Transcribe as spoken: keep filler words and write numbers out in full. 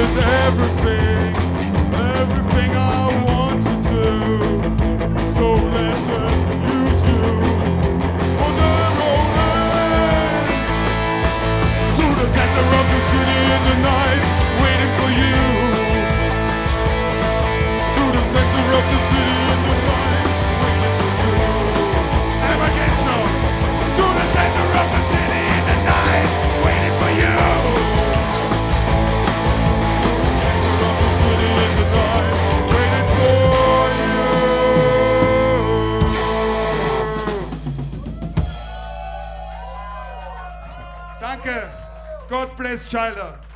did everything, everything I want to do. So let her use you for the road to the center of the city in the night, waiting for you. To the center of the city in the night, waiting for you. And against now. To the center of the city in the night, waiting for you. Danke. God bless Childer.